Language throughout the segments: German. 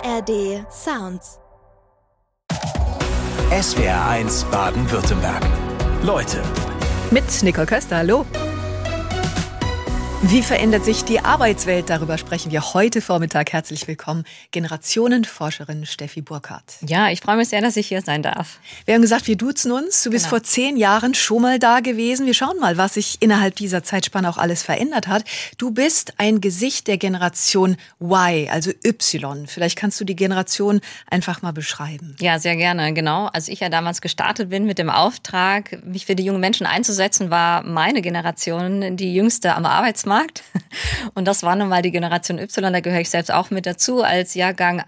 ARD Sounds. SWR1 Baden-Württemberg. Leute. Mit Nicole Köster, hallo. Wie verändert sich die Arbeitswelt? Darüber sprechen wir heute Vormittag. Herzlich willkommen, Generationenforscherin Steffi Burkhardt. Ja, ich freue mich sehr, dass ich hier sein darf. Wir haben gesagt, wir duzen uns. Du bist vor 10 Jahren schon mal da gewesen. Wir schauen mal, was sich innerhalb dieser Zeitspanne auch alles verändert hat. Du bist ein Gesicht der Generation Y, also Y. Vielleicht kannst du die Generation einfach mal beschreiben. Ja, sehr gerne, genau. Als ich ja damals gestartet bin mit dem Auftrag, mich für die jungen Menschen einzusetzen, war meine Generation die jüngste am Arbeitsmarkt. Und das war nun mal die Generation Y, da gehöre ich selbst auch mit dazu, als Jahrgang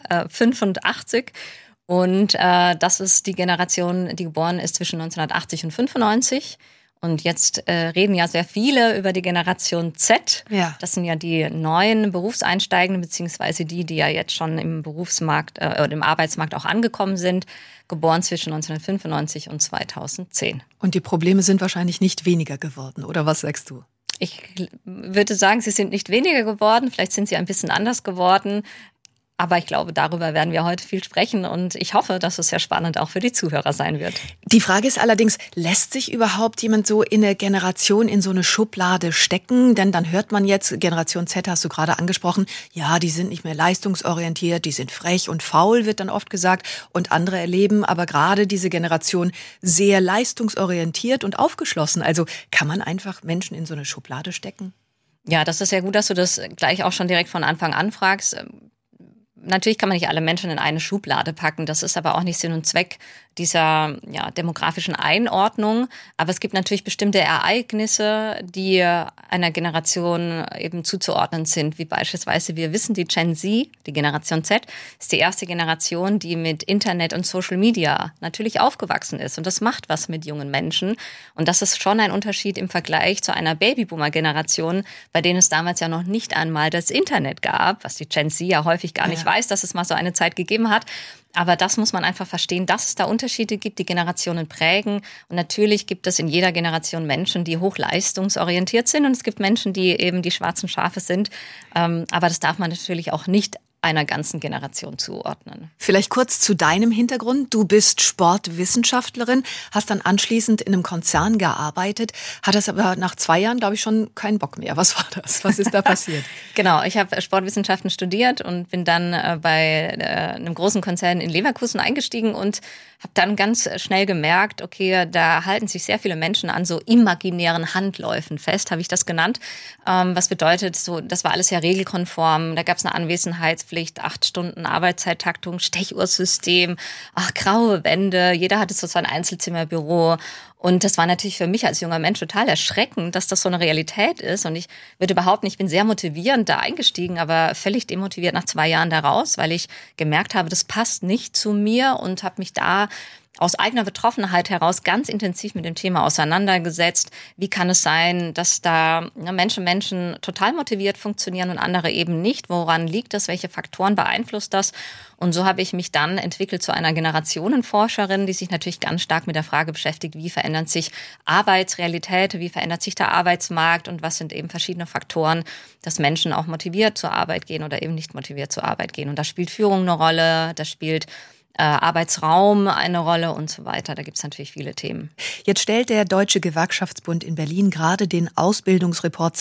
85. Und das ist die Generation, die geboren ist zwischen 1980 und 95. Und jetzt reden ja sehr viele über die Generation Z. Ja. Das sind ja die neuen Berufseinsteigenden, beziehungsweise die ja jetzt schon im Berufsmarkt oder im Arbeitsmarkt auch angekommen sind, geboren zwischen 1995 und 2010. Und die Probleme sind wahrscheinlich nicht weniger geworden, oder was sagst du? Ich würde sagen, sie sind nicht weniger geworden, vielleicht sind sie ein bisschen anders geworden. Aber ich glaube, darüber werden wir heute viel sprechen und ich hoffe, dass es sehr spannend auch für die Zuhörer sein wird. Die Frage ist allerdings, lässt sich überhaupt jemand so in eine Generation, in so eine Schublade stecken? Denn dann hört man jetzt, Generation Z hast du gerade angesprochen, ja, die sind nicht mehr leistungsorientiert, die sind frech und faul, wird dann oft gesagt. Und andere erleben aber gerade diese Generation sehr leistungsorientiert und aufgeschlossen. Also kann man einfach Menschen in so eine Schublade stecken? Ja, das ist sehr gut, dass du das gleich auch schon direkt von Anfang an fragst. Natürlich kann man nicht alle Menschen in eine Schublade packen. Das ist aber auch nicht Sinn und Zweck dieser demografischen Einordnung. Aber es gibt natürlich bestimmte Ereignisse, die einer Generation eben zuzuordnen sind. Wie beispielsweise, wir wissen, die Gen Z, die Generation Z, ist die erste Generation, die mit Internet und Social Media natürlich aufgewachsen ist. Und das macht was mit jungen Menschen. Und das ist schon ein Unterschied im Vergleich zu einer Babyboomer-Generation, bei denen es damals ja noch nicht einmal das Internet gab, was die Gen Z ja häufig gar nicht weiß, dass es mal so eine Zeit gegeben hat. Aber das muss man einfach verstehen, dass es da Unterschiede gibt, die Generationen prägen. Und natürlich gibt es in jeder Generation Menschen, die hochleistungsorientiert sind. Und es gibt Menschen, die eben die schwarzen Schafe sind. Aber das darf man natürlich auch nicht einer ganzen Generation zuordnen. Vielleicht kurz zu deinem Hintergrund. Du bist Sportwissenschaftlerin, hast dann anschließend in einem Konzern gearbeitet, hattest aber nach 2 Jahren, glaube ich, schon keinen Bock mehr. Was war das? Was ist da passiert? Genau, ich habe Sportwissenschaften studiert und bin dann bei einem großen Konzern in Leverkusen eingestiegen und habe dann ganz schnell gemerkt, okay, da halten sich sehr viele Menschen an so imaginären Handläufen fest, habe ich das genannt. Was bedeutet, so, das war alles ja regelkonform, da gab es eine Anwesenheitspflicht, 8 Stunden Arbeitszeittaktung, Stechuhrsystem, graue Wände, jeder hatte so sein Einzelzimmerbüro. Und das war natürlich für mich als junger Mensch total erschreckend, dass das so eine Realität ist. Und ich würde behaupten, ich bin sehr motivierend da eingestiegen, aber völlig demotiviert nach 2 Jahren da raus, weil ich gemerkt habe, das passt nicht zu mir und habe mich da aus eigener Betroffenheit heraus ganz intensiv mit dem Thema auseinandergesetzt. Wie kann es sein, dass da Menschen total motiviert funktionieren und andere eben nicht? Woran liegt das? Welche Faktoren beeinflusst das? Und so habe ich mich dann entwickelt zu einer Generationenforscherin, die sich natürlich ganz stark mit der Frage beschäftigt, wie verändert sich Arbeitsrealität, wie verändert sich der Arbeitsmarkt und was sind eben verschiedene Faktoren, dass Menschen auch motiviert zur Arbeit gehen oder eben nicht motiviert zur Arbeit gehen. Und da spielt Führung eine Rolle, da spielt Arbeitsraum eine Rolle und so weiter. Da gibt es natürlich viele Themen. Jetzt stellt der Deutsche Gewerkschaftsbund in Berlin gerade den Ausbildungsreport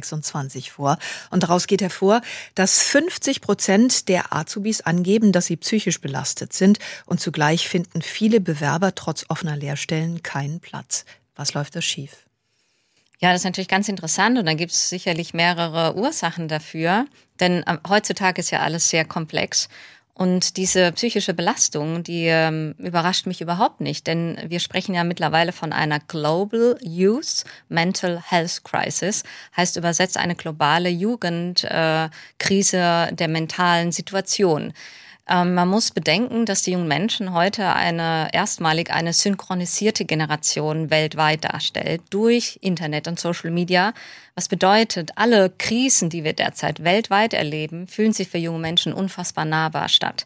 2026 vor. Und daraus geht hervor, dass 50% der Azubis angeben, dass sie psychisch belastet sind. Und zugleich finden viele Bewerber trotz offener Lehrstellen keinen Platz. Was läuft da schief? Ja, das ist natürlich ganz interessant und da gibt es sicherlich mehrere Ursachen dafür. Denn heutzutage ist ja alles sehr komplex. Und diese psychische Belastung, die überrascht mich überhaupt nicht, denn wir sprechen ja mittlerweile von einer Global Youth Mental Health Crisis, heißt übersetzt eine globale Jugendkrise der mentalen Situation. Man muss bedenken, dass die jungen Menschen heute erstmalig eine synchronisierte Generation weltweit darstellt durch Internet und Social Media. Was bedeutet, alle Krisen, die wir derzeit weltweit erleben, fühlen sich für junge Menschen unfassbar nahbar statt.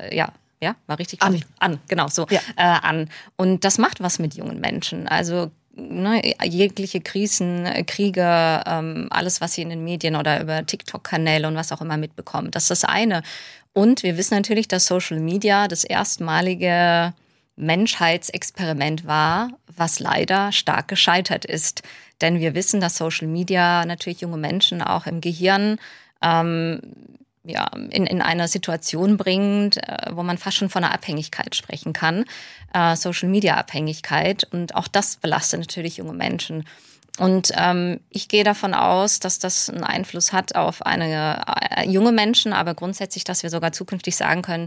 War richtig? An. Genau so. Ja. An. Und das macht was mit jungen Menschen. Also jegliche Krisen, Kriege, alles, was sie in den Medien oder über TikTok-Kanäle und was auch immer mitbekommen. Das ist das eine. Und wir wissen natürlich, dass Social Media das erstmalige Menschheitsexperiment war, was leider stark gescheitert ist. Denn wir wissen, dass Social Media natürlich junge Menschen auch im Gehirn in eine Situation bringt, wo man fast schon von einer Abhängigkeit sprechen kann, Social-Media-Abhängigkeit. Und auch das belastet natürlich junge Menschen. Und ich gehe davon aus, dass das einen Einfluss hat auf junge Menschen, aber grundsätzlich, dass wir sogar zukünftig sagen können,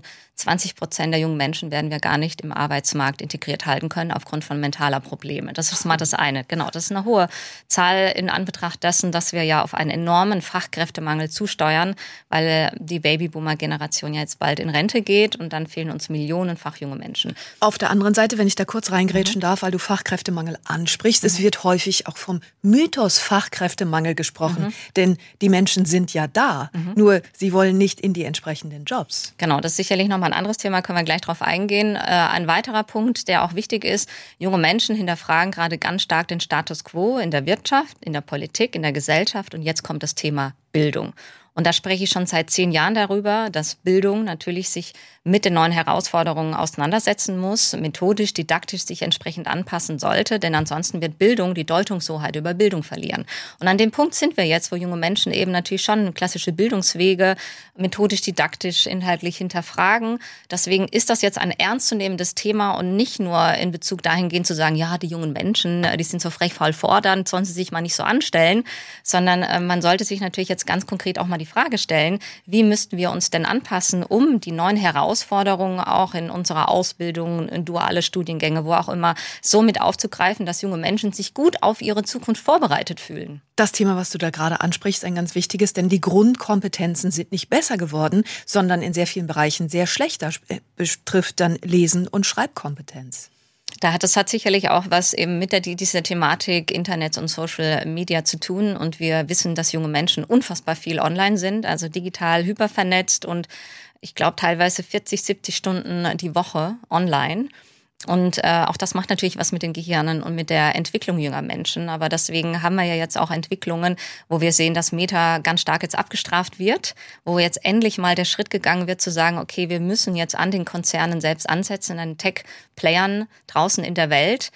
20% der jungen Menschen werden wir gar nicht im Arbeitsmarkt integriert halten können aufgrund von mentaler Probleme. Das ist mal das eine. Genau, das ist eine hohe Zahl in Anbetracht dessen, dass wir ja auf einen enormen Fachkräftemangel zusteuern, weil die Babyboomer-Generation ja jetzt bald in Rente geht und dann fehlen uns millionenfach junge Menschen. Auf der anderen Seite, wenn ich da kurz reingrätschen darf, weil du Fachkräftemangel ansprichst, es wird häufig auch vom Mythos Fachkräftemangel gesprochen, denn die Menschen sind ja da, nur sie wollen nicht in die entsprechenden Jobs. Genau, das ist sicherlich nochmal ein anderes Thema, können wir gleich drauf eingehen. Ein weiterer Punkt, der auch wichtig ist, junge Menschen hinterfragen gerade ganz stark den Status quo in der Wirtschaft, in der Politik, in der Gesellschaft und jetzt kommt das Thema Bildung. Und da spreche ich schon seit 10 Jahren darüber, dass Bildung natürlich sich mit den neuen Herausforderungen auseinandersetzen muss, methodisch, didaktisch sich entsprechend anpassen sollte, denn ansonsten wird Bildung die Deutungshoheit über Bildung verlieren. Und an dem Punkt sind wir jetzt, wo junge Menschen eben natürlich schon klassische Bildungswege methodisch, didaktisch, inhaltlich hinterfragen. Deswegen ist das jetzt ein ernstzunehmendes Thema und nicht nur in Bezug dahingehend zu sagen, ja, die jungen Menschen, die sind so frech faul fordernd, sollen sie sich mal nicht so anstellen, sondern man sollte sich natürlich jetzt ganz konkret auch mal die Frage stellen, wie müssten wir uns denn anpassen, um die neuen Herausforderungen auch in unserer Ausbildung, in duale Studiengänge, wo auch immer, so mit aufzugreifen, dass junge Menschen sich gut auf ihre Zukunft vorbereitet fühlen. Das Thema, was du da gerade ansprichst, ist ein ganz wichtiges, denn die Grundkompetenzen sind nicht besser geworden, sondern in sehr vielen Bereichen sehr schlechter, betrifft dann Lesen- und Schreibkompetenz. Das hat sicherlich auch was eben mit dieser Thematik Internet und Social Media zu tun. Und wir wissen, dass junge Menschen unfassbar viel online sind, also digital hypervernetzt und ich glaube teilweise 40, 70 Stunden die Woche online. Und auch das macht natürlich was mit den Gehirnen und mit der Entwicklung junger Menschen. Aber deswegen haben wir ja jetzt auch Entwicklungen, wo wir sehen, dass Meta ganz stark jetzt abgestraft wird, wo jetzt endlich mal der Schritt gegangen wird zu sagen, okay, wir müssen jetzt an den Konzernen selbst ansetzen, an den Tech-Playern draußen in der Welt.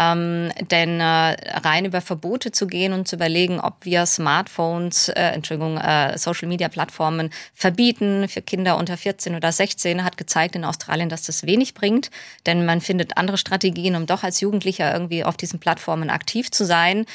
Denn rein über Verbote zu gehen und zu überlegen, ob wir Smartphones, Social-Media-Plattformen verbieten für Kinder unter 14 oder 16, hat gezeigt in Australien, dass das wenig bringt. Denn man findet andere Strategien, um doch als Jugendlicher irgendwie auf diesen Plattformen aktiv zu sein.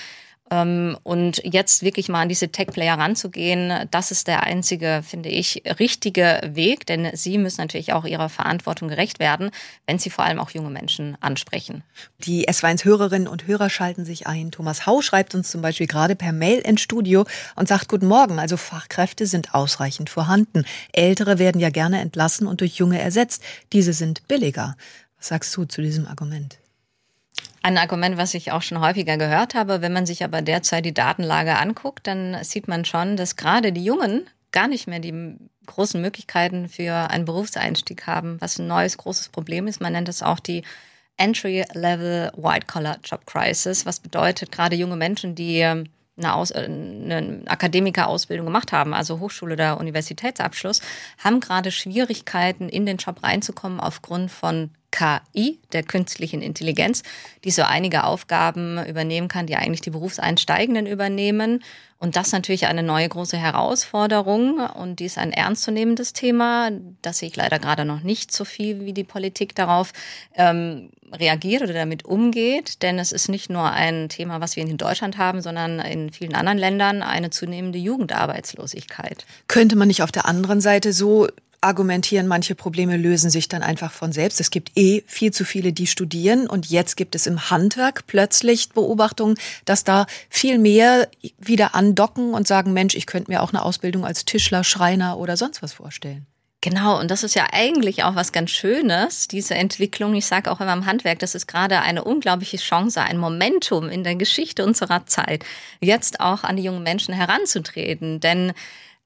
Und jetzt wirklich mal an diese Tech-Player ranzugehen, das ist der einzige, finde ich, richtige Weg, denn sie müssen natürlich auch ihrer Verantwortung gerecht werden, wenn sie vor allem auch junge Menschen ansprechen. Die SW1-Hörerinnen und Hörer schalten sich ein. Thomas Hau schreibt uns zum Beispiel gerade per Mail ins Studio und sagt, guten Morgen, also Fachkräfte sind ausreichend vorhanden. Ältere werden ja gerne entlassen und durch Junge ersetzt. Diese sind billiger. Was sagst du zu diesem Argument? Ein Argument, was ich auch schon häufiger gehört habe. Wenn man sich aber derzeit die Datenlage anguckt, dann sieht man schon, dass gerade die Jungen gar nicht mehr die großen Möglichkeiten für einen Berufseinstieg haben, was ein neues großes Problem ist. Man nennt es auch die Entry-Level White-Collar-Job-Crisis, was bedeutet, gerade junge Menschen, die eine Akademikerausbildung gemacht haben, also Hochschule oder Universitätsabschluss, haben gerade Schwierigkeiten, in den Job reinzukommen aufgrund von KI, der künstlichen Intelligenz, die so einige Aufgaben übernehmen kann, die eigentlich die Berufseinsteigenden übernehmen. Und das ist natürlich eine neue große Herausforderung und die ist ein ernstzunehmendes Thema. Das sehe ich leider gerade noch nicht so viel, wie die Politik darauf reagiert oder damit umgeht. Denn es ist nicht nur ein Thema, was wir in Deutschland haben, sondern in vielen anderen Ländern eine zunehmende Jugendarbeitslosigkeit. Könnte man nicht auf der anderen Seite so argumentieren, manche Probleme lösen sich dann einfach von selbst. Es gibt viel zu viele, die studieren und jetzt gibt es im Handwerk plötzlich Beobachtungen, dass da viel mehr wieder andocken und sagen, Mensch, ich könnte mir auch eine Ausbildung als Tischler, Schreiner oder sonst was vorstellen. Genau, und das ist ja eigentlich auch was ganz Schönes, diese Entwicklung. Ich sage auch immer im Handwerk, das ist gerade eine unglaubliche Chance, ein Momentum in der Geschichte unserer Zeit, jetzt auch an die jungen Menschen heranzutreten. Denn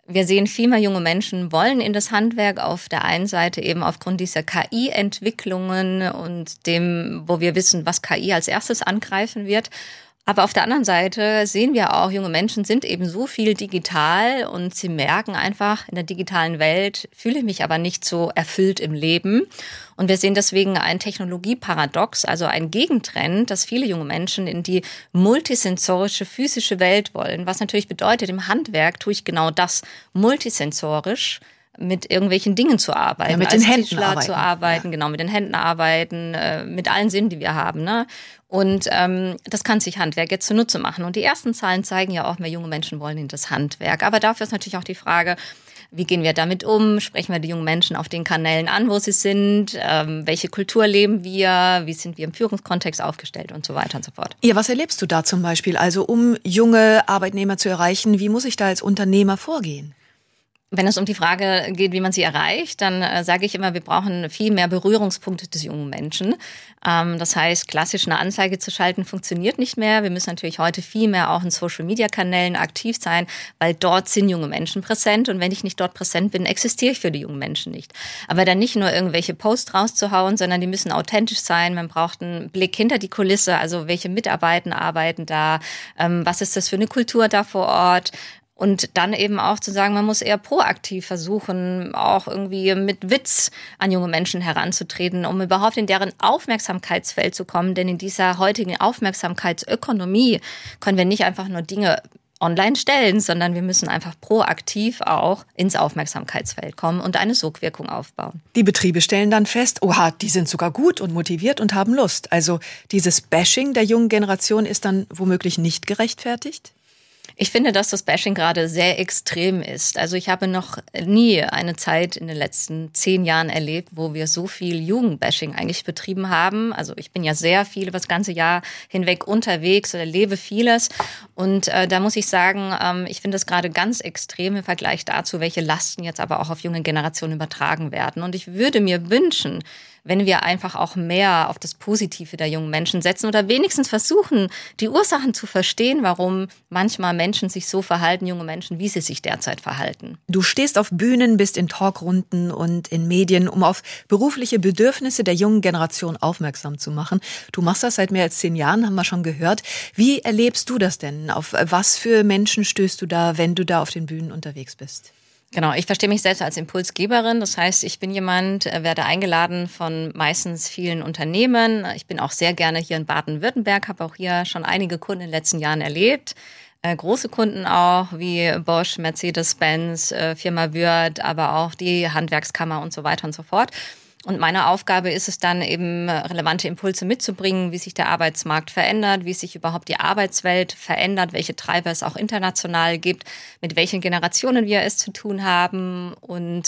Wir sehen, viel mehr junge Menschen wollen in das Handwerk, auf der einen Seite eben aufgrund dieser KI-Entwicklungen und dem, wo wir wissen, was KI als erstes angreifen wird. Aber auf der anderen Seite sehen wir auch, junge Menschen sind eben so viel digital und sie merken einfach, in der digitalen Welt fühle ich mich aber nicht so erfüllt im Leben. Und wir sehen deswegen ein Technologieparadox, also ein Gegentrend, dass viele junge Menschen in die multisensorische physische Welt wollen. Was natürlich bedeutet, im Handwerk tue ich genau das, multisensorisch mit irgendwelchen Dingen zu arbeiten. Ja, mit den Händen arbeiten. Genau, mit den Händen arbeiten, mit allen Sinnen, die wir haben, ne? Und das kann sich Handwerk jetzt zunutze machen. Und die ersten Zahlen zeigen ja auch, mehr junge Menschen wollen in das Handwerk. Aber dafür ist natürlich auch die Frage, wie gehen wir damit um? Sprechen wir die jungen Menschen auf den Kanälen an, wo sie sind? Welche Kultur leben wir? Wie sind wir im Führungskontext aufgestellt und so weiter und so fort? Ja, was erlebst du da zum Beispiel? Also um junge Arbeitnehmer zu erreichen, wie muss ich da als Unternehmer vorgehen? Wenn es um die Frage geht, wie man sie erreicht, dann sage ich immer, wir brauchen viel mehr Berührungspunkte des jungen Menschen. Das heißt, klassisch eine Anzeige zu schalten funktioniert nicht mehr. Wir müssen natürlich heute viel mehr auch in Social-Media-Kanälen aktiv sein, weil dort sind junge Menschen präsent. Und wenn ich nicht dort präsent bin, existiere ich für die jungen Menschen nicht. Aber dann nicht nur irgendwelche Posts rauszuhauen, sondern die müssen authentisch sein. Man braucht einen Blick hinter die Kulisse, also welche Mitarbeiter arbeiten da, was ist das für eine Kultur da vor Ort. Und dann eben auch zu sagen, man muss eher proaktiv versuchen, auch irgendwie mit Witz an junge Menschen heranzutreten, um überhaupt in deren Aufmerksamkeitsfeld zu kommen. Denn in dieser heutigen Aufmerksamkeitsökonomie können wir nicht einfach nur Dinge online stellen, sondern wir müssen einfach proaktiv auch ins Aufmerksamkeitsfeld kommen und eine Sogwirkung aufbauen. Die Betriebe stellen dann fest, oha, die sind sogar gut und motiviert und haben Lust. Also dieses Bashing der jungen Generation ist dann womöglich nicht gerechtfertigt? Ich finde, dass das Bashing gerade sehr extrem ist. Also ich habe noch nie eine Zeit in den letzten 10 Jahren erlebt, wo wir so viel Jugendbashing eigentlich betrieben haben. Also ich bin ja sehr viel über das ganze Jahr hinweg unterwegs oder erlebe vieles. Und da muss ich sagen, ich finde das gerade ganz extrem im Vergleich dazu, welche Lasten jetzt aber auch auf junge Generationen übertragen werden. Und ich würde mir wünschen, wenn wir einfach auch mehr auf das Positive der jungen Menschen setzen oder wenigstens versuchen, die Ursachen zu verstehen, warum manchmal Menschen sich so verhalten, junge Menschen, wie sie sich derzeit verhalten. Du stehst auf Bühnen, bist in Talkrunden und in Medien, um auf berufliche Bedürfnisse der jungen Generation aufmerksam zu machen. Du machst das seit mehr als 10 Jahren, haben wir schon gehört. Wie erlebst du das denn? Auf was für Menschen stößt du da, wenn du da auf den Bühnen unterwegs bist? Genau, ich verstehe mich selbst als Impulsgeberin. Das heißt, ich bin jemand, werde eingeladen von meistens vielen Unternehmen. Ich bin auch sehr gerne hier in Baden-Württemberg, habe auch hier schon einige Kunden in den letzten Jahren erlebt. Große Kunden auch, wie Bosch, Mercedes-Benz, Firma Würth, aber auch die Handwerkskammer und so weiter und so fort. Und meine Aufgabe ist es dann eben, relevante Impulse mitzubringen, wie sich der Arbeitsmarkt verändert, wie sich überhaupt die Arbeitswelt verändert, welche Treiber es auch international gibt, mit welchen Generationen wir es zu tun haben. Und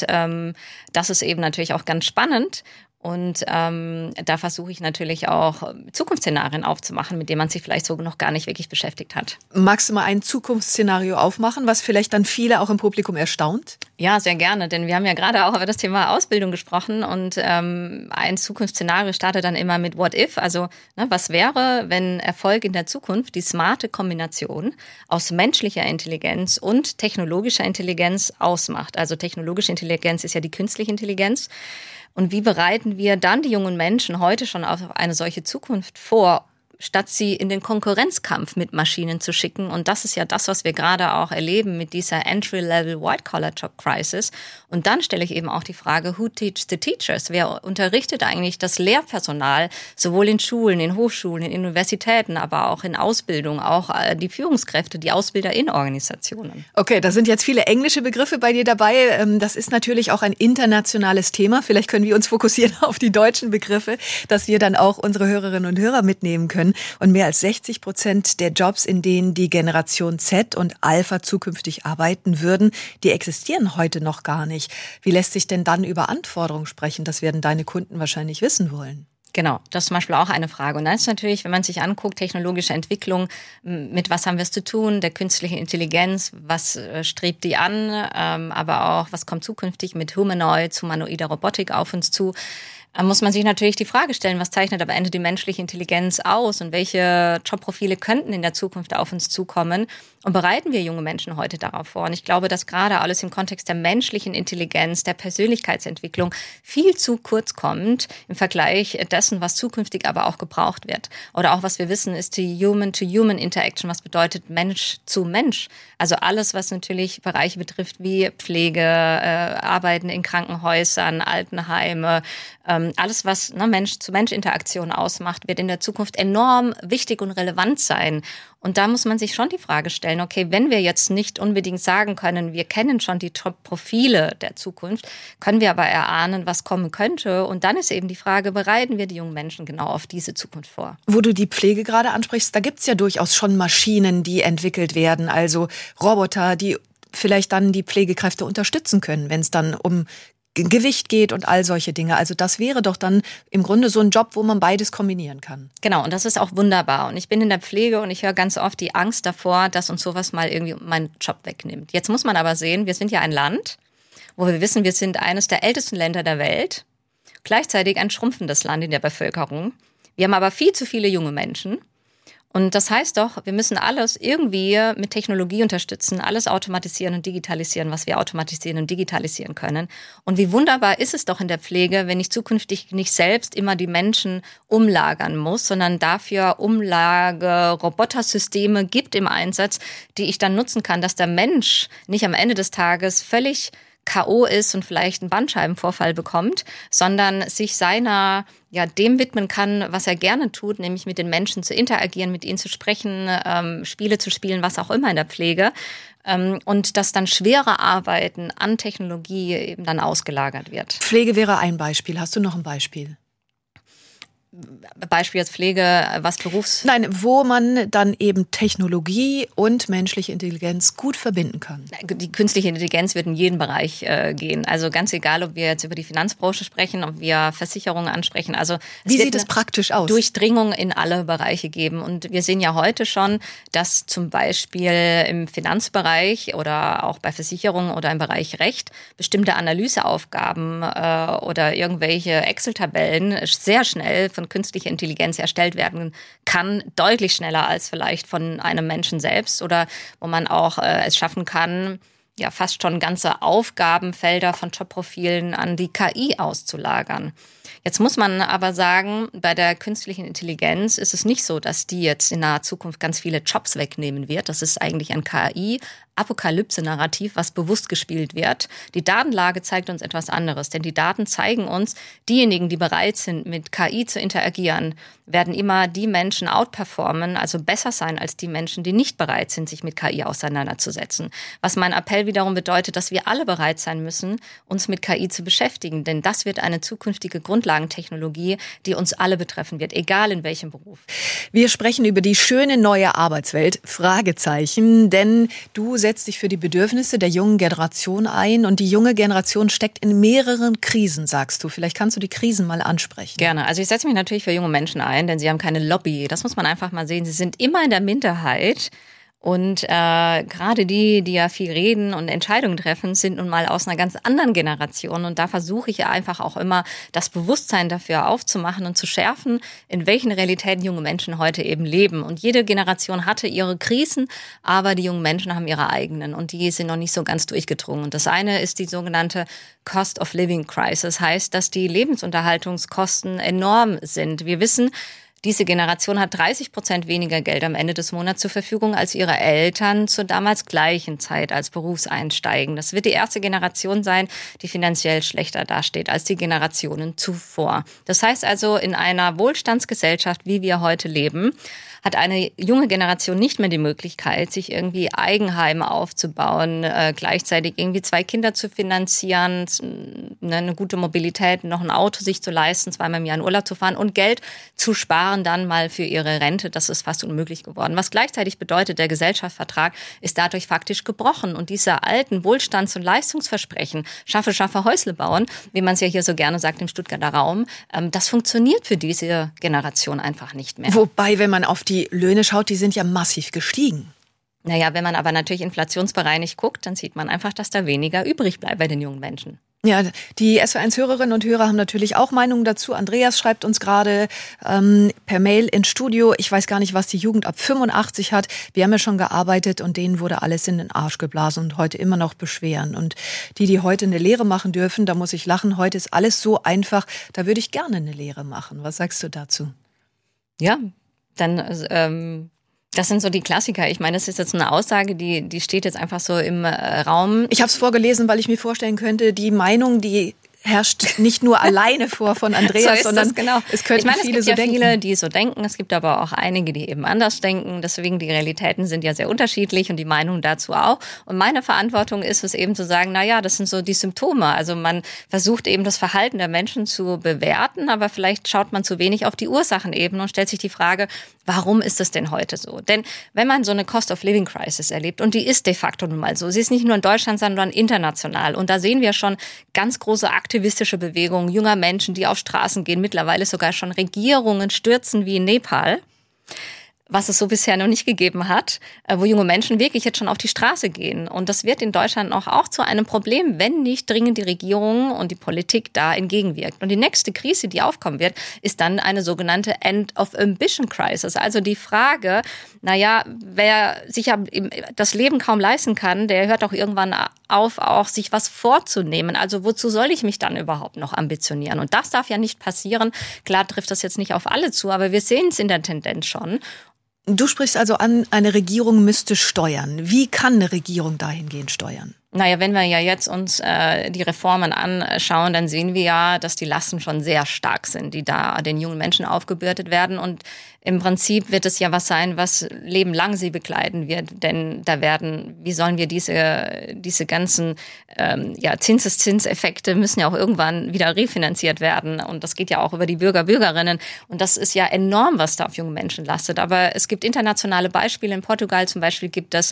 das ist eben natürlich auch ganz spannend. Und da versuche ich natürlich auch Zukunftsszenarien aufzumachen, mit denen man sich vielleicht so noch gar nicht wirklich beschäftigt hat. Magst du mal ein Zukunftsszenario aufmachen, was vielleicht dann viele auch im Publikum erstaunt? Ja, sehr gerne, denn wir haben ja gerade auch über das Thema Ausbildung gesprochen und ein Zukunftsszenario startet dann immer mit What if, also was wäre, wenn Erfolg in der Zukunft die smarte Kombination aus menschlicher Intelligenz und technologischer Intelligenz ausmacht. Also technologische Intelligenz ist ja die künstliche Intelligenz. Und wie bereiten wir dann die jungen Menschen heute schon auf eine solche Zukunft vor, statt sie in den Konkurrenzkampf mit Maschinen zu schicken? Und das ist ja das, was wir gerade auch erleben mit dieser Entry-Level White-Collar-Job-Crisis. Und dann stelle ich eben auch die Frage, who teaches the teachers? Wer unterrichtet eigentlich das Lehrpersonal, sowohl in Schulen, in Hochschulen, in Universitäten, aber auch in Ausbildung, auch die Führungskräfte, die Ausbilder in Organisationen? Okay, da sind jetzt viele englische Begriffe bei dir dabei. Das ist natürlich auch ein internationales Thema. Vielleicht können wir uns fokussieren auf die deutschen Begriffe, dass wir dann auch unsere Hörerinnen und Hörer mitnehmen können. Und mehr als 60% der Jobs, in denen die Generation Z und Alpha zukünftig arbeiten würden, die existieren heute noch gar nicht. Wie lässt sich denn dann über Anforderungen sprechen? Das werden deine Kunden wahrscheinlich wissen wollen. Genau, das ist zum Beispiel auch eine Frage. Und dann ist natürlich, wenn man sich anguckt, technologische Entwicklung, mit was haben wir es zu tun, der künstlichen Intelligenz, was strebt die an, aber auch, was kommt zukünftig mit Humanoids, humanoider Robotik auf uns zu. Da muss man sich natürlich die Frage stellen, was zeichnet am Ende die menschliche Intelligenz aus und welche Jobprofile könnten in der Zukunft auf uns zukommen und bereiten wir junge Menschen heute darauf vor? Und ich glaube, dass gerade alles im Kontext der menschlichen Intelligenz, der Persönlichkeitsentwicklung viel zu kurz kommt im Vergleich dessen, was zukünftig aber auch gebraucht wird. Oder auch, was wir wissen, ist die Human-to-Human-Interaction, was bedeutet Mensch zu Mensch. Also alles, was natürlich Bereiche betrifft wie Pflege, Arbeiten in Krankenhäusern, Altenheime, alles, was Mensch-zu-Mensch-Interaktion ausmacht, wird in der Zukunft enorm wichtig und relevant sein. Und da muss man sich schon die Frage stellen, okay, wenn wir jetzt nicht unbedingt sagen können, wir kennen schon die Top-Profile der Zukunft, können wir aber erahnen, was kommen könnte. Und dann ist eben die Frage, bereiten wir die jungen Menschen genau auf diese Zukunft vor? Wo du die Pflege gerade ansprichst, da gibt's ja durchaus schon Maschinen, die entwickelt werden, also Roboter, die vielleicht dann die Pflegekräfte unterstützen können, wenn es dann um Gewicht geht und all solche Dinge. Also das wäre doch dann im Grunde so ein Job, wo man beides kombinieren kann. Genau, und das ist auch wunderbar. Und ich bin in der Pflege und ich höre ganz oft die Angst davor, dass uns sowas mal irgendwie meinen Job wegnimmt. Jetzt muss man aber sehen, wir sind ja ein Land, wo wir wissen, wir sind eines der ältesten Länder der Welt, gleichzeitig ein schrumpfendes Land in der Bevölkerung. Wir haben aber viel zu viele junge Menschen. Und das heißt doch, wir müssen alles irgendwie mit Technologie unterstützen, alles automatisieren und digitalisieren, was wir automatisieren und digitalisieren können. Und wie wunderbar ist es doch in der Pflege, wenn ich zukünftig nicht selbst immer die Menschen umlagern muss, sondern dafür Umlage-Robotersysteme gibt im Einsatz, die ich dann nutzen kann, dass der Mensch nicht am Ende des Tages völlig K.O. ist und vielleicht einen Bandscheibenvorfall bekommt, sondern sich dem widmen kann, was er gerne tut, nämlich mit den Menschen zu interagieren, mit ihnen zu sprechen, Spiele zu spielen, was auch immer in der Pflege. Und dass dann schwere Arbeiten an Technologie eben dann ausgelagert wird. Pflege wäre ein Beispiel. Hast du noch ein Beispiel? Beispiel als Pflege, was Nein, wo man dann eben Technologie und menschliche Intelligenz gut verbinden kann. Die künstliche Intelligenz wird in jeden Bereich gehen. Also ganz egal, ob wir jetzt über die Finanzbranche sprechen, ob wir Versicherungen ansprechen. Also wie sieht es praktisch aus? Durchdringung in alle Bereiche geben. Und wir sehen ja heute schon, dass zum Beispiel im Finanzbereich oder auch bei Versicherungen oder im Bereich Recht bestimmte Analyseaufgaben oder irgendwelche Excel-Tabellen sehr schnell von künstlicher Intelligenz erstellt werden kann, deutlich schneller als vielleicht von einem Menschen selbst oder wo man auch es schaffen kann, ja fast schon ganze Aufgabenfelder von Jobprofilen an die KI auszulagern. Jetzt muss man aber sagen, bei der künstlichen Intelligenz ist es nicht so, dass die jetzt in naher Zukunft ganz viele Jobs wegnehmen wird. Das ist eigentlich ein KI-Apokalypse-Narrativ, was bewusst gespielt wird. Die Datenlage zeigt uns etwas anderes, denn die Daten zeigen uns, diejenigen, die bereit sind, mit KI zu interagieren, werden immer die Menschen outperformen, also besser sein als die Menschen, die nicht bereit sind, sich mit KI auseinanderzusetzen. Was mein Appell wiederum bedeutet, dass wir alle bereit sein müssen, uns mit KI zu beschäftigen, denn das wird eine zukünftige Grundlagentechnologie, die uns alle betreffen wird, egal in welchem Beruf. Wir sprechen über die schöne neue Arbeitswelt, Fragezeichen, denn du setzt dich für die Bedürfnisse der jungen Generation ein und die junge Generation steckt in mehreren Krisen, sagst du. Vielleicht kannst du die Krisen mal ansprechen. Gerne. Also ich setze mich natürlich für junge Menschen ein, denn sie haben keine Lobby. Das muss man einfach mal sehen. Sie sind immer in der Minderheit. Und gerade die ja viel reden und Entscheidungen treffen, sind nun mal aus einer ganz anderen Generation. Und da versuche ich ja einfach auch immer, das Bewusstsein dafür aufzumachen und zu schärfen, in welchen Realitäten junge Menschen heute eben leben. Und jede Generation hatte ihre Krisen, aber die jungen Menschen haben ihre eigenen. Und die sind noch nicht so ganz durchgedrungen. Und das eine ist die sogenannte Cost of Living Crisis. Heißt, dass die Lebensunterhaltungskosten enorm sind. Wir wissen, diese Generation hat 30% weniger Geld am Ende des Monats zur Verfügung als ihre Eltern zur damals gleichen Zeit als Berufseinsteigen. Das wird die erste Generation sein, die finanziell schlechter dasteht als die Generationen zuvor. Das heißt also, in einer Wohlstandsgesellschaft, wie wir heute leben, hat eine junge Generation nicht mehr die Möglichkeit, sich irgendwie Eigenheime aufzubauen, gleichzeitig irgendwie 2 Kinder zu finanzieren, eine gute Mobilität, noch ein Auto sich zu leisten, 2-mal im Jahr in Urlaub zu fahren und Geld zu sparen dann mal für ihre Rente. Das ist fast unmöglich geworden. Was gleichzeitig bedeutet, der Gesellschaftsvertrag ist dadurch faktisch gebrochen. Und diese alten Wohlstands- und Leistungsversprechen, schaffe Häusle bauen, wie man es ja hier so gerne sagt im Stuttgarter Raum, das funktioniert für diese Generation einfach nicht mehr. Wobei, wenn man auf die Löhne schaut, die sind ja massiv gestiegen. Naja, wenn man aber natürlich inflationsbereinigt guckt, dann sieht man einfach, dass da weniger übrig bleibt bei den jungen Menschen. Ja, die SWR1-Hörerinnen und Hörer haben natürlich auch Meinungen dazu. Andreas schreibt uns gerade per Mail ins Studio, ich weiß gar nicht, was die Jugend ab 85 hat. Wir haben ja schon gearbeitet und denen wurde alles in den Arsch geblasen und heute immer noch beschweren. Und die heute eine Lehre machen dürfen, da muss ich lachen. Heute ist alles so einfach, da würde ich gerne eine Lehre machen. Was sagst du dazu? Ja, dann das sind so die Klassiker. Ich meine, das ist jetzt eine Aussage, die steht jetzt einfach so im Raum. Ich habe es vorgelesen, weil ich mir vorstellen könnte, die Meinung, die herrscht nicht nur alleine vor von Andreas, so sondern genau. Es könnten viele so denken. Es gibt ja viele, die so denken. Es gibt aber auch einige, die eben anders denken. Deswegen, die Realitäten sind ja sehr unterschiedlich und die Meinungen dazu auch. Und meine Verantwortung ist es eben zu sagen, na ja, das sind so die Symptome. Also man versucht eben das Verhalten der Menschen zu bewerten, aber vielleicht schaut man zu wenig auf die Ursachen eben und stellt sich die Frage, warum ist das denn heute so? Denn wenn man so eine Cost-of-Living-Crisis erlebt, und die ist de facto nun mal so, sie ist nicht nur in Deutschland, sondern international. Und da sehen wir schon ganz große aktivistische Bewegungen junger Menschen, die auf Straßen gehen, mittlerweile sogar schon Regierungen stürzen wie in Nepal, was es so bisher noch nicht gegeben hat, wo junge Menschen wirklich jetzt schon auf die Straße gehen. Und das wird in Deutschland auch zu einem Problem, wenn nicht dringend die Regierung und die Politik da entgegenwirkt. Und die nächste Krise, die aufkommen wird, ist dann eine sogenannte End of Ambition Crisis. Also die Frage, naja, wer sich ja das Leben kaum leisten kann, der hört auch irgendwann auf, auch sich was vorzunehmen. Also wozu soll ich mich dann überhaupt noch ambitionieren? Und das darf ja nicht passieren. Klar trifft das jetzt nicht auf alle zu, aber wir sehen es in der Tendenz schon. Du sprichst also an, eine Regierung müsste steuern. Wie kann eine Regierung dahingehend steuern? Naja, wenn wir ja jetzt uns die Reformen anschauen, dann sehen wir ja, dass die Lasten schon sehr stark sind, die da den jungen Menschen aufgebürdet werden. Und im Prinzip wird es ja was sein, was lebenlang sie begleiten wird. Denn da werden, wie sollen wir diese ganzen Zinseszinseffekte müssen ja auch irgendwann wieder refinanziert werden. Und das geht ja auch über die Bürger, Bürgerinnen. Und das ist ja enorm, was da auf junge Menschen lastet. Aber es gibt internationale Beispiele. In Portugal zum Beispiel gibt es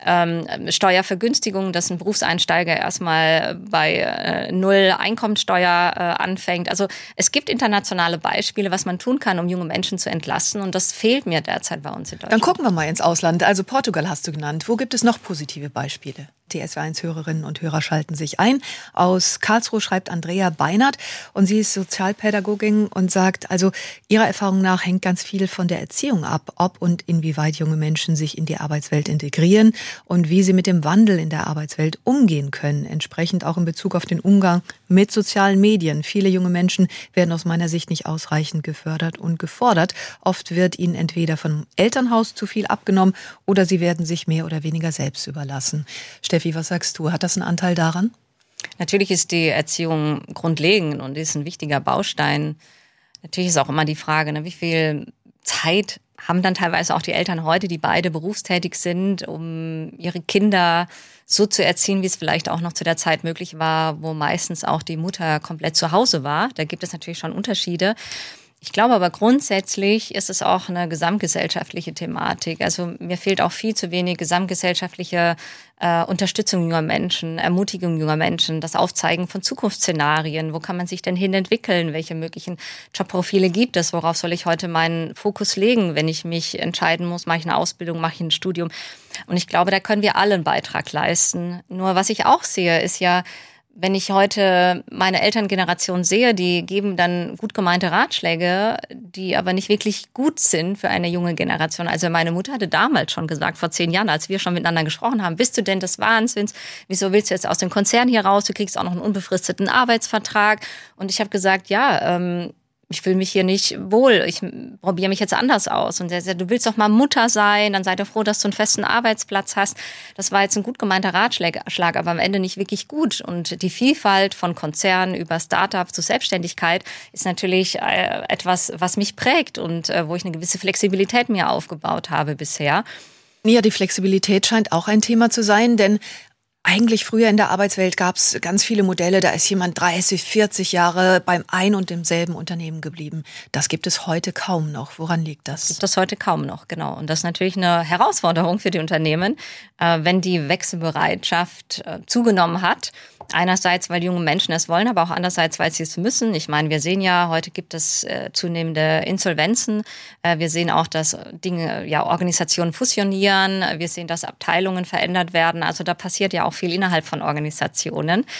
Steuervergünstigungen, dass ein Berufseinsteiger erstmal bei 0 Einkommensteuer anfängt. Also es gibt internationale Beispiele, was man tun kann, um junge Menschen zu entlasten. Und das fehlt mir derzeit bei uns in Deutschland. Dann gucken wir mal ins Ausland. Also Portugal hast du genannt. Wo gibt es noch positive Beispiele? Die SWR1-Hörerinnen und Hörer schalten sich ein. Aus Karlsruhe schreibt Andrea Beinert und sie ist Sozialpädagogin und sagt, also ihrer Erfahrung nach hängt ganz viel von der Erziehung ab, ob und inwieweit junge Menschen sich in die Arbeitswelt integrieren und wie sie mit dem Wandel in der Arbeitswelt umgehen können. Entsprechend auch in Bezug auf den Umgang mit sozialen Medien. Viele junge Menschen werden aus meiner Sicht nicht ausreichend gefördert und gefordert. Oft wird ihnen entweder vom Elternhaus zu viel abgenommen oder sie werden sich mehr oder weniger selbst überlassen. Steffi, was sagst du? Hat das einen Anteil daran? Natürlich ist die Erziehung grundlegend und ist ein wichtiger Baustein. Natürlich ist auch immer die Frage, wie viel Zeit haben dann teilweise auch die Eltern heute, die beide berufstätig sind, um ihre Kinder so zu erziehen, wie es vielleicht auch noch zu der Zeit möglich war, wo meistens auch die Mutter komplett zu Hause war. Da gibt es natürlich schon Unterschiede. Ich glaube aber grundsätzlich ist es auch eine gesamtgesellschaftliche Thematik. Also mir fehlt auch viel zu wenig gesamtgesellschaftliche Unterstützung junger Menschen, Ermutigung junger Menschen, das Aufzeigen von Zukunftsszenarien. Wo kann man sich denn hin entwickeln? Welche möglichen Jobprofile gibt es? Worauf soll ich heute meinen Fokus legen, wenn ich mich entscheiden muss, mache ich eine Ausbildung, mache ich ein Studium? Und ich glaube, da können wir alle einen Beitrag leisten. Nur was ich auch sehe, ist ja, wenn ich heute meine Elterngeneration sehe, die geben dann gut gemeinte Ratschläge, die aber nicht wirklich gut sind für eine junge Generation. Also meine Mutter hatte damals schon gesagt, vor 10 Jahren, als wir schon miteinander gesprochen haben, bist du denn des Wahnsinns? Wieso willst du jetzt aus dem Konzern hier raus? Du kriegst auch noch einen unbefristeten Arbeitsvertrag. Und ich habe gesagt, ja, ich fühle mich hier nicht wohl, ich probiere mich jetzt anders aus. Und er sagt, du willst doch mal Mutter sein, dann sei doch froh, dass du einen festen Arbeitsplatz hast. Das war jetzt ein gut gemeinter Ratschlag, aber am Ende nicht wirklich gut. Und die Vielfalt von Konzernen über Start-up zu Selbstständigkeit ist natürlich etwas, was mich prägt und wo ich eine gewisse Flexibilität mir aufgebaut habe bisher. Ja, die Flexibilität scheint auch ein Thema zu sein, denn eigentlich früher in der Arbeitswelt gab es ganz viele Modelle, da ist jemand 30, 40 Jahre beim ein und demselben Unternehmen geblieben. Das gibt es heute kaum noch. Woran liegt das? Gibt es heute kaum noch, genau. Und das ist natürlich eine Herausforderung für die Unternehmen, wenn die Wechselbereitschaft zugenommen hat. Einerseits, weil junge Menschen es wollen, aber auch andererseits, weil sie es müssen. Ich meine, wir sehen ja, heute gibt es zunehmende Insolvenzen. Wir sehen auch, dass Organisationen fusionieren. Wir sehen, dass Abteilungen verändert werden. Also da passiert ja auch viel innerhalb von Organisationen.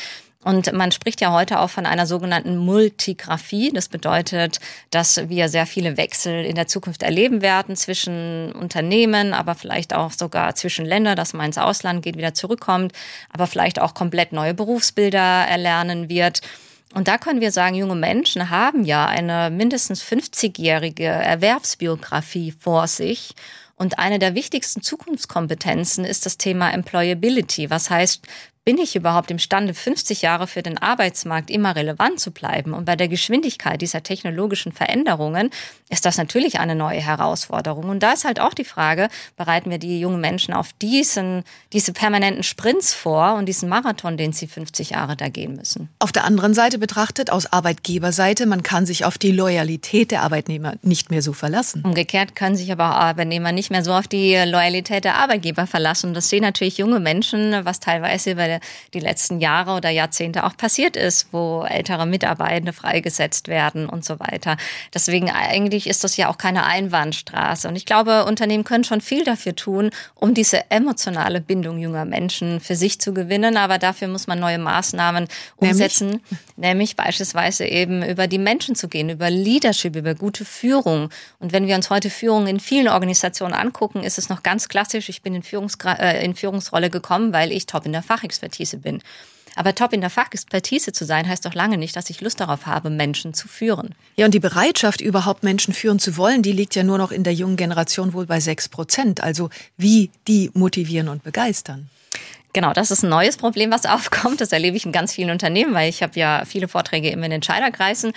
Und man spricht ja heute auch von einer sogenannten Multigraphie. Das bedeutet, dass wir sehr viele Wechsel in der Zukunft erleben werden zwischen Unternehmen, aber vielleicht auch sogar zwischen Ländern, dass man ins Ausland geht, wieder zurückkommt, aber vielleicht auch komplett neue Berufsbilder erlernen wird. Und da können wir sagen, junge Menschen haben ja eine mindestens 50-jährige Erwerbsbiografie vor sich. Und eine der wichtigsten Zukunftskompetenzen ist das Thema Employability. Was heißt, bin ich überhaupt imstande, 50 Jahre für den Arbeitsmarkt immer relevant zu bleiben? Und bei der Geschwindigkeit dieser technologischen Veränderungen ist das natürlich eine neue Herausforderung. Und da ist halt auch die Frage, bereiten wir die jungen Menschen auf diese permanenten Sprints vor und diesen Marathon, den sie 50 Jahre da gehen müssen? Auf der anderen Seite betrachtet, aus Arbeitgeberseite, man kann sich auf die Loyalität der Arbeitnehmer nicht mehr so verlassen. Umgekehrt können sich aber auch Arbeitnehmer nicht mehr so auf die Loyalität der Arbeitgeber verlassen. Das sehen natürlich junge Menschen, was teilweise über die letzten Jahre oder Jahrzehnte auch passiert ist, wo ältere Mitarbeitende freigesetzt werden und so weiter. Deswegen eigentlich ist das ja auch keine Einbahnstraße. Und ich glaube, Unternehmen können schon viel dafür tun, um diese emotionale Bindung junger Menschen für sich zu gewinnen. Aber dafür muss man neue Maßnahmen umsetzen, nämlich beispielsweise eben über die Menschen zu gehen, über Leadership, über gute Führung. Und wenn wir uns heute Führung in vielen Organisationen angucken, ist es noch ganz klassisch. Ich bin in Führungsrolle gekommen, weil ich top in der Fachexpertise bin. Aber top in der Fachexpertise zu sein, heißt doch lange nicht, dass ich Lust darauf habe, Menschen zu führen. Ja, und die Bereitschaft, überhaupt Menschen führen zu wollen, die liegt ja nur noch in der jungen Generation wohl bei 6%. Also wie die motivieren und begeistern. Genau, das ist ein neues Problem, was aufkommt. Das erlebe ich in ganz vielen Unternehmen, weil ich habe ja viele Vorträge immer in Entscheiderkreisen,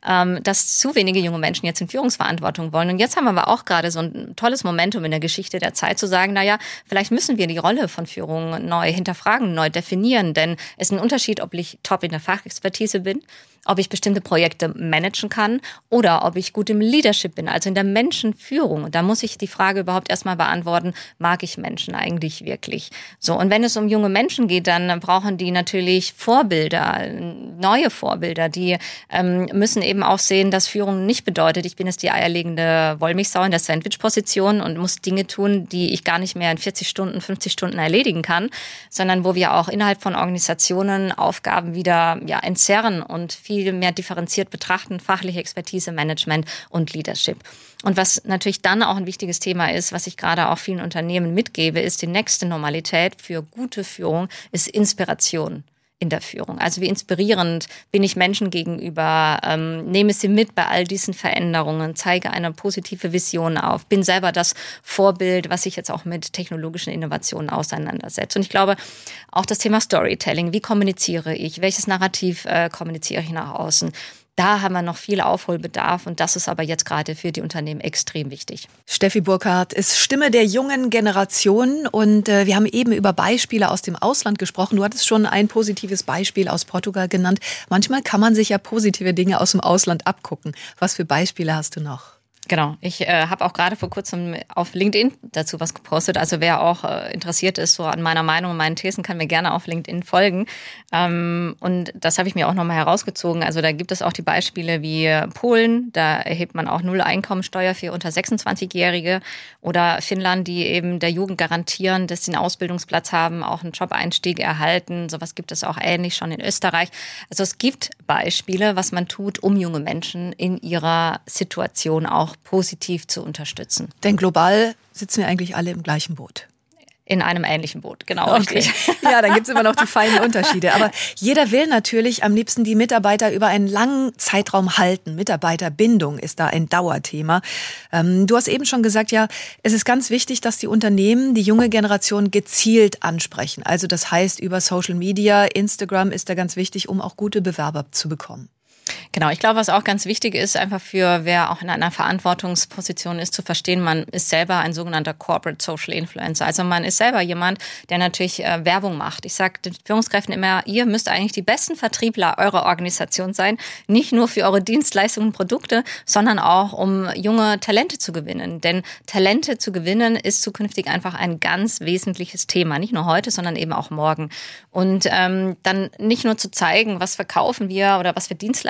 dass zu wenige junge Menschen jetzt in Führungsverantwortung wollen. Und jetzt haben wir aber auch gerade so ein tolles Momentum in der Geschichte der Zeit zu sagen, naja, vielleicht müssen wir die Rolle von Führung neu hinterfragen, neu definieren. Denn es ist ein Unterschied, ob ich top in der Fachexpertise bin, ob ich bestimmte Projekte managen kann oder ob ich gut im Leadership bin, also in der Menschenführung. Und da muss ich die Frage überhaupt erstmal beantworten, mag ich Menschen eigentlich wirklich? So, und wenn es um junge Menschen geht, dann brauchen die natürlich Vorbilder, neue Vorbilder. Die müssen eben auch sehen, dass Führung nicht bedeutet, ich bin jetzt die eierlegende Wollmilchsau in der Sandwich-Position und muss Dinge tun, die ich gar nicht mehr in 40 Stunden, 50 Stunden erledigen kann, sondern wo wir auch innerhalb von Organisationen Aufgaben wieder entzerren und viel mehr differenziert betrachten, fachliche Expertise, Management und Leadership. Und was natürlich dann auch ein wichtiges Thema ist, was ich gerade auch vielen Unternehmen mitgebe, ist die nächste Normalität für gute Führung, ist Inspiration in der Führung. Also wie inspirierend bin ich Menschen gegenüber, nehme sie mit bei all diesen Veränderungen, zeige eine positive Vision auf, bin selber das Vorbild, was sich jetzt auch mit technologischen Innovationen auseinandersetzt. Und ich glaube, auch das Thema Storytelling, wie kommuniziere ich, welches Narrativ kommuniziere ich nach außen, da haben wir noch viel Aufholbedarf und das ist aber jetzt gerade für die Unternehmen extrem wichtig. Steffi Burkhardt ist Stimme der jungen Generation und wir haben eben über Beispiele aus dem Ausland gesprochen. Du hattest schon ein positives Beispiel aus Portugal genannt. Manchmal kann man sich ja positive Dinge aus dem Ausland abgucken. Was für Beispiele hast du noch? Genau, ich habe auch gerade vor kurzem auf LinkedIn dazu was gepostet. Also wer auch interessiert ist so an meiner Meinung und meinen Thesen, kann mir gerne auf LinkedIn folgen. Und das habe ich mir auch nochmal herausgezogen. Also da gibt es auch die Beispiele wie Polen, da erhebt man auch 0 Einkommensteuer für unter 26-Jährige. Oder Finnland, die eben der Jugend garantieren, dass sie einen Ausbildungsplatz haben, auch einen Jobeinstieg erhalten. Sowas gibt es auch ähnlich schon in Österreich. Also es gibt Beispiele, was man tut, um junge Menschen in ihrer Situation auch positiv zu unterstützen. Denn global sitzen wir eigentlich alle im gleichen Boot. In einem ähnlichen Boot, genau. Okay. Richtig. Ja, dann gibt es immer noch die feinen Unterschiede. Aber jeder will natürlich am liebsten die Mitarbeiter über einen langen Zeitraum halten. Mitarbeiterbindung ist da ein Dauerthema. Du hast eben schon gesagt, ja, es ist ganz wichtig, dass die Unternehmen die junge Generation gezielt ansprechen. Also das heißt, über Social Media, Instagram ist da ganz wichtig, um auch gute Bewerber zu bekommen. Genau, ich glaube, was auch ganz wichtig ist, einfach für wer auch in einer Verantwortungsposition ist, zu verstehen, man ist selber ein sogenannter Corporate Social Influencer. Also man ist selber jemand, der natürlich Werbung macht. Ich sage den Führungskräften immer, ihr müsst eigentlich die besten Vertriebler eurer Organisation sein, nicht nur für eure Dienstleistungen und Produkte, sondern auch, um junge Talente zu gewinnen. Denn Talente zu gewinnen ist zukünftig einfach ein ganz wesentliches Thema, nicht nur heute, sondern eben auch morgen. Und dann nicht nur zu zeigen, was verkaufen wir oder was für Dienstleistungen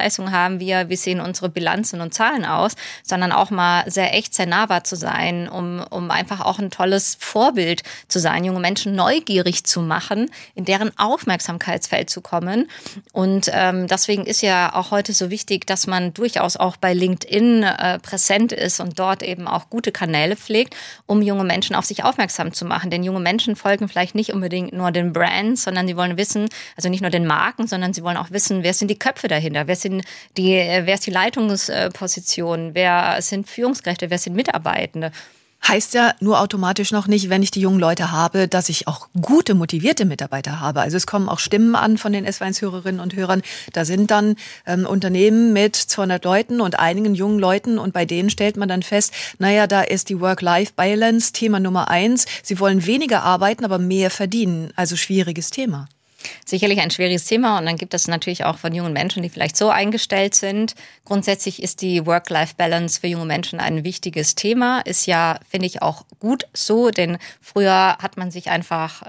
Dienstleistungen haben wir, wie sehen unsere Bilanzen und Zahlen aus, sondern auch mal sehr echt, sehr nahbar zu sein, um einfach auch ein tolles Vorbild zu sein, junge Menschen neugierig zu machen, in deren Aufmerksamkeitsfeld zu kommen. Und deswegen ist ja auch heute so wichtig, dass man durchaus auch bei LinkedIn präsent ist und dort eben auch gute Kanäle pflegt, um junge Menschen auf sich aufmerksam zu machen. Denn junge Menschen folgen vielleicht nicht unbedingt nur den Brands, sondern sie wollen wissen, also nicht nur den Marken, sondern sie wollen auch wissen, wer sind die Köpfe dahinter, wer ist die Leitungsposition, wer sind Führungskräfte, wer sind Mitarbeitende. Heißt ja nur automatisch noch nicht, wenn ich die jungen Leute habe, dass ich auch gute, motivierte Mitarbeiter habe. Also es kommen auch Stimmen an von den S1-Hörerinnen und Hörern. Da sind dann Unternehmen mit 200 Leuten und einigen jungen Leuten und bei denen stellt man dann fest, naja, da ist die Work-Life-Balance Thema Nummer 1. Sie wollen weniger arbeiten, aber mehr verdienen. Also schwieriges Thema. Sicherlich ein schwieriges Thema und dann gibt es natürlich auch von jungen Menschen, die vielleicht so eingestellt sind. Grundsätzlich ist die Work-Life-Balance für junge Menschen ein wichtiges Thema. Ist ja, finde ich, auch gut so, denn früher hat man sich einfach,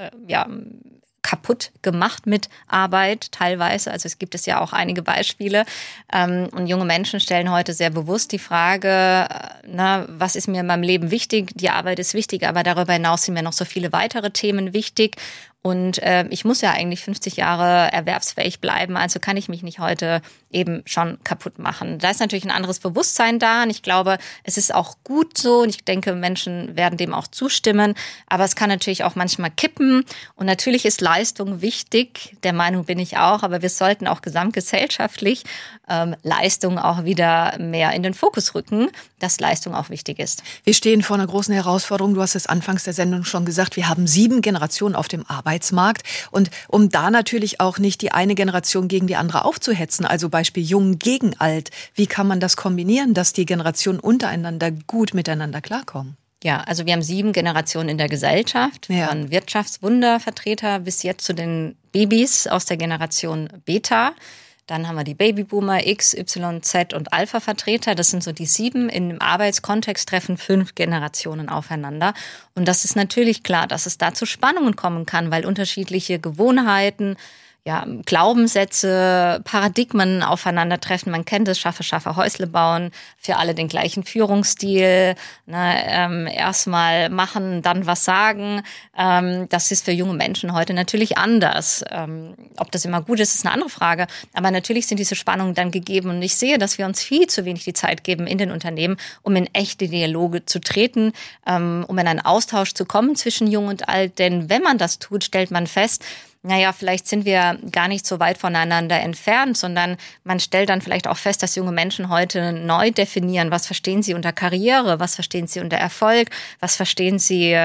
kaputt gemacht mit Arbeit teilweise. Also es gibt ja auch einige Beispiele. Und junge Menschen stellen heute sehr bewusst die Frage, was ist mir in meinem Leben wichtig? Die Arbeit ist wichtig, aber darüber hinaus sind mir noch so viele weitere Themen wichtig. Und ich muss ja eigentlich 50 Jahre erwerbsfähig bleiben, also kann ich mich nicht heute eben schon kaputt machen. Da ist natürlich ein anderes Bewusstsein da und ich glaube, es ist auch gut so und ich denke, Menschen werden dem auch zustimmen, aber es kann natürlich auch manchmal kippen und natürlich ist Leistung wichtig, der Meinung bin ich auch, aber wir sollten auch gesamtgesellschaftlich Leistung auch wieder mehr in den Fokus rücken, dass Leistung auch wichtig ist. Wir stehen vor einer großen Herausforderung, du hast es anfangs der Sendung schon gesagt, wir haben 7 Generationen auf dem Arbeitsmarkt und um da natürlich auch nicht die eine Generation gegen die andere aufzuhetzen, also Beispiel Jung gegen Alt, wie kann man das kombinieren, dass die Generationen untereinander gut miteinander klarkommen? Ja, also wir haben 7 Generationen in der Gesellschaft, von Wirtschaftswundervertreter bis jetzt zu den Babys aus der Generation Beta. Dann haben wir die Babyboomer, X, Y, Z und Alpha-Vertreter. Das sind so die 7. Im Arbeitskontext treffen 5 Generationen aufeinander. Und das ist natürlich klar, dass es da zu Spannungen kommen kann, weil unterschiedliche Gewohnheiten, Glaubenssätze, Paradigmen aufeinandertreffen. Man kennt es, schaffe, Häusle bauen, für alle den gleichen Führungsstil, erstmal machen, dann was sagen. Das ist für junge Menschen heute natürlich anders. Ob das immer gut ist, ist eine andere Frage. Aber natürlich sind diese Spannungen dann gegeben. Und ich sehe, dass wir uns viel zu wenig die Zeit geben in den Unternehmen, um in echte Dialoge zu treten, um in einen Austausch zu kommen zwischen Jung und Alt. Denn wenn man das tut, stellt man fest, vielleicht sind wir gar nicht so weit voneinander entfernt, sondern man stellt dann vielleicht auch fest, dass junge Menschen heute neu definieren, was verstehen sie unter Karriere, was verstehen sie unter Erfolg, was verstehen sie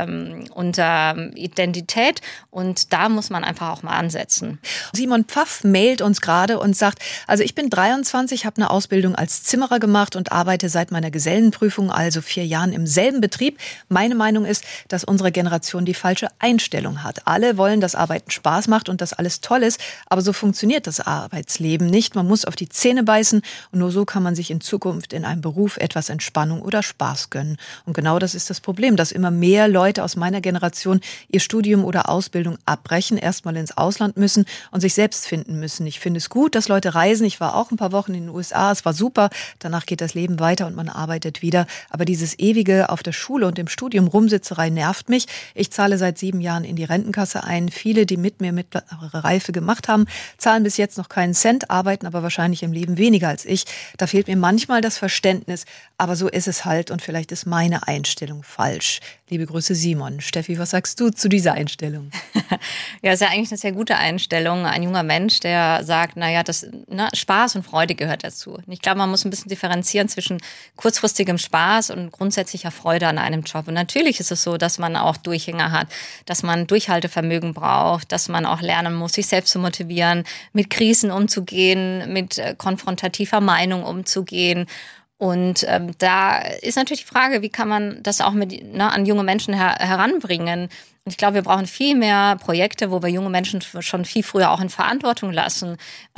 unter Identität und da muss man einfach auch mal ansetzen. Simon Pfaff mailt uns gerade und sagt, also ich bin 23, habe eine Ausbildung als Zimmerer gemacht und arbeite seit meiner Gesellenprüfung, also 4 Jahren im selben Betrieb. Meine Meinung ist, dass unsere Generation die falsche Einstellung hat. Alle wollen, dass Arbeiten Spaß macht und das alles toll ist, aber so funktioniert das Arbeitsleben nicht. Man muss auf die Zähne beißen und nur so kann man sich in Zukunft in einem Beruf etwas Entspannung oder Spaß gönnen. Und genau das ist das Problem, dass immer mehr Leute aus meiner Generation ihr Studium oder Ausbildung abbrechen, erstmal ins Ausland müssen und sich selbst finden müssen. Ich finde es gut, dass Leute reisen. Ich war auch ein paar Wochen in den USA, es war super. Danach geht das Leben weiter und man arbeitet wieder. Aber dieses ewige auf der Schule und im Studium Rumsitzerei nervt mich. Ich zahle seit 7 Jahren in die Rentenkasse ein. Viele, die mit mir mittlere Reife gemacht haben, zahlen bis jetzt noch keinen Cent, arbeiten aber wahrscheinlich im Leben weniger als ich. Da fehlt mir manchmal das Verständnis, aber so ist es halt und vielleicht ist meine Einstellung falsch. Liebe Grüße, Simon. Steffi, was sagst du zu dieser Einstellung? Ja, ist ja eigentlich eine sehr gute Einstellung. Ein junger Mensch, der sagt, Spaß und Freude gehört dazu. Und ich glaube, man muss ein bisschen differenzieren zwischen kurzfristigem Spaß und grundsätzlicher Freude an einem Job. Und natürlich ist es so, dass man auch Durchhänger hat, dass man Durchhaltevermögen braucht, dass man auch lernen muss, sich selbst zu motivieren, mit Krisen umzugehen, mit konfrontativer Meinung umzugehen. Und da ist natürlich die Frage, wie kann man das auch an junge Menschen heranbringen? Und ich glaube, wir brauchen viel mehr Projekte, wo wir junge Menschen schon viel früher auch in Verantwortung lassen,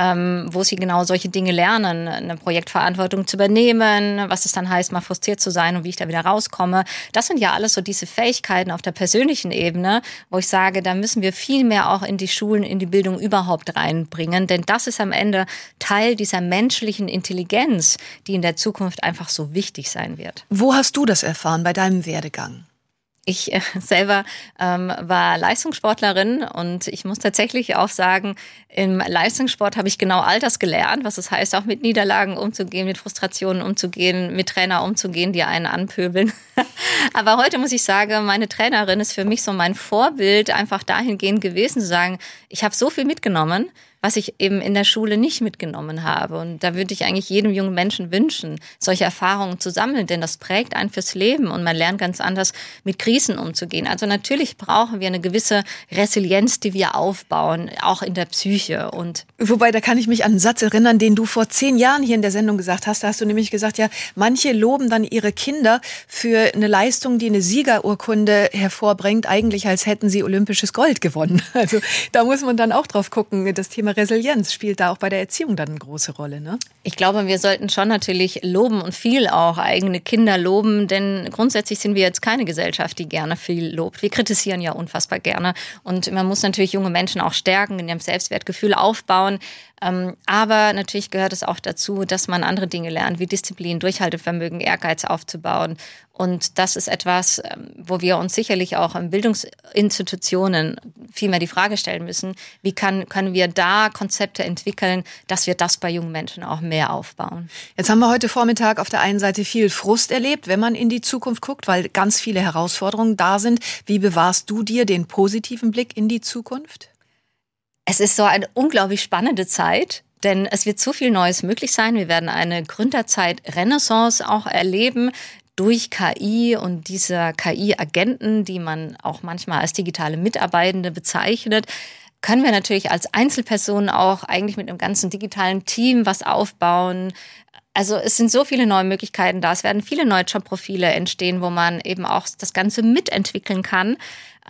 wo sie genau solche Dinge lernen, eine Projektverantwortung zu übernehmen, was es dann heißt, mal frustriert zu sein und wie ich da wieder rauskomme. Das sind ja alles so diese Fähigkeiten auf der persönlichen Ebene, wo ich sage, da müssen wir viel mehr auch in die Schulen, in die Bildung überhaupt reinbringen. Denn das ist am Ende Teil dieser menschlichen Intelligenz, die in der Zukunft einfach so wichtig sein wird. Wo hast du das erfahren bei deinem Werdegang? Ich selber war Leistungssportlerin und ich muss tatsächlich auch sagen, im Leistungssport habe ich genau all das gelernt, was es heißt, auch mit Niederlagen umzugehen, mit Frustrationen umzugehen, mit Trainer umzugehen, die einen anpöbeln. Aber heute muss ich sagen, meine Trainerin ist für mich so mein Vorbild, einfach dahingehend gewesen zu sagen, ich habe so viel mitgenommen, was ich eben in der Schule nicht mitgenommen habe. Und da würde ich eigentlich jedem jungen Menschen wünschen, solche Erfahrungen zu sammeln, denn das prägt einen fürs Leben und man lernt ganz anders mit Krisen umzugehen. Also natürlich brauchen wir eine gewisse Resilienz, die wir aufbauen, auch in der Psyche. Und wobei, da kann ich mich an einen Satz erinnern, den du vor 10 Jahren hier in der Sendung gesagt hast. Da hast du nämlich gesagt, ja, manche loben dann ihre Kinder für eine Leistung, die eine Siegerurkunde hervorbringt, eigentlich als hätten sie olympisches Gold gewonnen. Also da muss man dann auch drauf gucken, das Thema Resilienz spielt da auch bei der Erziehung dann eine große Rolle, ne? Ich glaube, wir sollten schon natürlich loben und viel auch eigene Kinder loben, denn grundsätzlich sind wir jetzt keine Gesellschaft, die gerne viel lobt. Wir kritisieren ja unfassbar gerne und man muss natürlich junge Menschen auch stärken, in ihrem Selbstwertgefühl aufbauen. Aber natürlich gehört es auch dazu, dass man andere Dinge lernt, wie Disziplin, Durchhaltevermögen, Ehrgeiz aufzubauen. Und das ist etwas, wo wir uns sicherlich auch in Bildungsinstitutionen viel mehr die Frage stellen müssen, wie können wir da Konzepte entwickeln, dass wir das bei jungen Menschen auch mehr aufbauen. Jetzt haben wir heute Vormittag auf der einen Seite viel Frust erlebt, wenn man in die Zukunft guckt, weil ganz viele Herausforderungen da sind. Wie bewahrst du dir den positiven Blick in die Zukunft? Es ist so eine unglaublich spannende Zeit, denn es wird so viel Neues möglich sein. Wir werden eine Gründerzeit-Renaissance auch erleben durch KI und diese KI-Agenten, die man auch manchmal als digitale Mitarbeitende bezeichnet. Können wir natürlich als Einzelpersonen auch eigentlich mit einem ganzen digitalen Team was aufbauen. Also es sind so viele neue Möglichkeiten da. Es werden viele neue Jobprofile entstehen, wo man eben auch das Ganze mitentwickeln kann.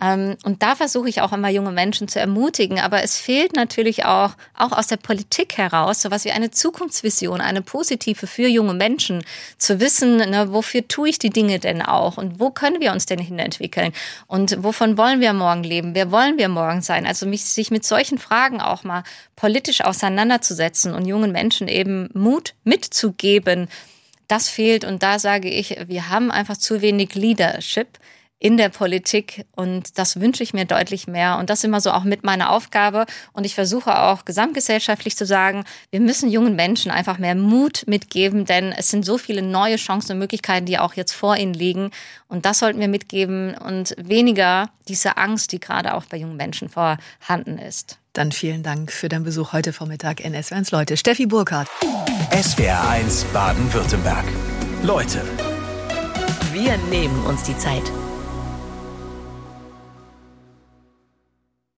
Und da versuche ich auch immer junge Menschen zu ermutigen. Aber es fehlt natürlich auch aus der Politik heraus sowas wie eine Zukunftsvision, eine positive für junge Menschen. Zu wissen, ne, wofür tue ich die Dinge denn auch? Und wo können wir uns denn hin entwickeln? Und wovon wollen wir morgen leben? Wer wollen wir morgen sein? Also sich mit solchen Fragen auch mal politisch auseinanderzusetzen und jungen Menschen eben Mut mitzugeben, das fehlt. Und da sage ich, wir haben einfach zu wenig Leadership in der Politik und das wünsche ich mir deutlich mehr und das ist immer so auch mit meiner Aufgabe und ich versuche auch gesamtgesellschaftlich zu sagen, wir müssen jungen Menschen einfach mehr Mut mitgeben, denn es sind so viele neue Chancen und Möglichkeiten, die auch jetzt vor ihnen liegen und das sollten wir mitgeben und weniger diese Angst, die gerade auch bei jungen Menschen vorhanden ist. Dann vielen Dank für deinen Besuch heute Vormittag in SWR1 Leute. Steffi Burkhardt. SWR1 Baden-Württemberg. Leute. Wir nehmen uns die Zeit.